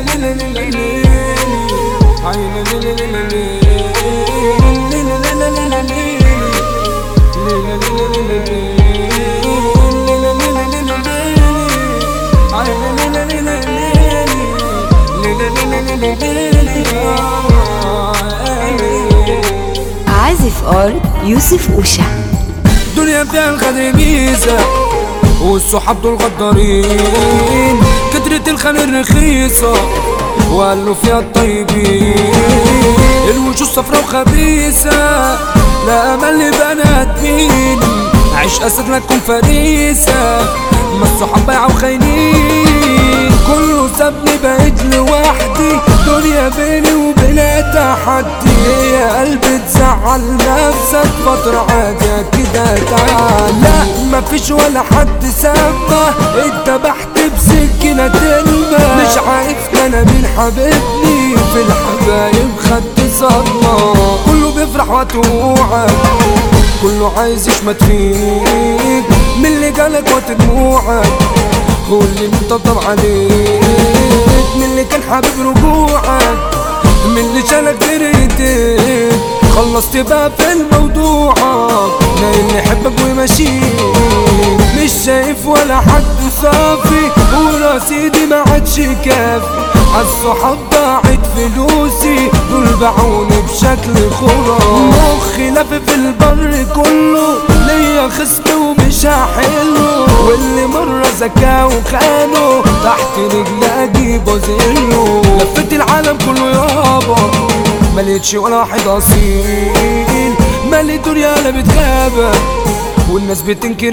عازف آر يوسف أوشا. دنيا فيها الغدر ميزة والصحاب دول غدارين، كترة الخان الرخيصة وقالوا فيها الطيبين، الوجوه صفرا وخبيثة لا أمل لبنات مين، عيش أسد لكم فريسة، ما الصحاب بايعة وخاينين، كله سابني بقيت لوحدي، دنيا بيني وبينها تحدي، هي قلبي تزعل نفسك فترة عادية كده تعال، لا مفيش ولا حد سابه، اتبحت بسكينة تلمة، مش عارف انا مين حبيبني، في الحبايب خدت صدمة، كله بيفرح وتوعك، كله عايز يشمت فيك، من اللي جالك وقت دموعك، قول لي انت طب عليك، من اللي كان حبيب رجوعك، من اللي شالك جريتك، خلصت بقى في الموضوع، نايم اللي يحبك وماشيك، مش شايف ولا حد صافي، ورصيدي ما عادش كافي، عالصحاب ضاعت فلوسي، دول باعوني بشكل خرافي، مخي لف في البر كله، ليا خصم ومش هحله، واللي مرة زكاه وخانه، تحت رجلي اجيبه زله، لفت العالم كله يابا، ملقتش ولا واحد اصيل، مالي دنيا لا بتغابة، والناس بتنكر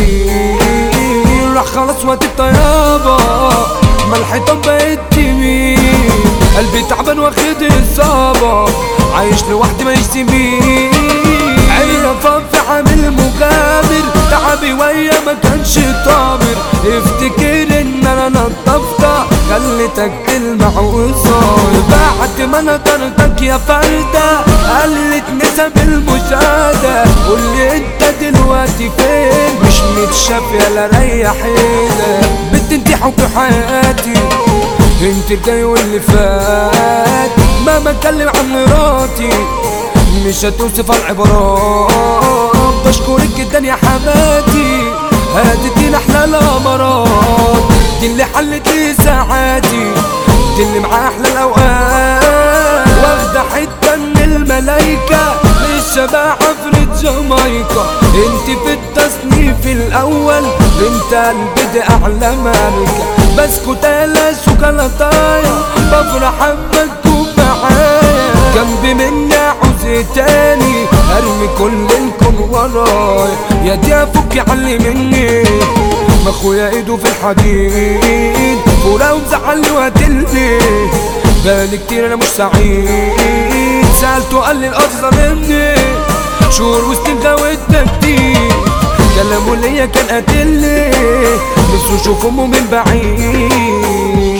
الجميل، راح خلاص وقت الطيابة، ما الحيطان بقت تميل، قلبي تعبان واخد اصابة، عايش لوحدي ماليش زميل، عيني في عامل مغامر، تعبي ويا ما كانش طامر، افتكر ان انا نضفتها خليتك تلمع وصار، بعد ما نطرتك يا فردة قلت نسب المشاهدة، قولي انت دلوقتي فين، مش متشاف يلا ريح ايدك، بنت انتي حب حياتي، انت الجاي واللي فات، مهما اتكلم عن مراتي مش هتوصف العبارات، بشكرك جدا يا حماتي، هديتينا احلى الامارات، دي اللي حلت لي ساعاتي، دي اللي معاه احلى الاوقات، واخده حته من الملايكه، مش شبه عفرة جامايكا، انت في التصنيف الاول، بنت قلبي دي اعلى ماركه، بسكوت على شوكولاتايه، بفرح اما تكون معايا، جنبي مني عاوز تاني، ارمي كل الكون ورايا، يا دي افك علي مني، ما اخويا ايده في الحديد، ولو مزعلني وقتلني، بقالي كتير انا مش سعيد، سألته قال لي الارض ظالمني، شهور وسنين غاوتنا كتير، كلامه ليا كان قاتلني، نفسه يشوف امه من بعيد.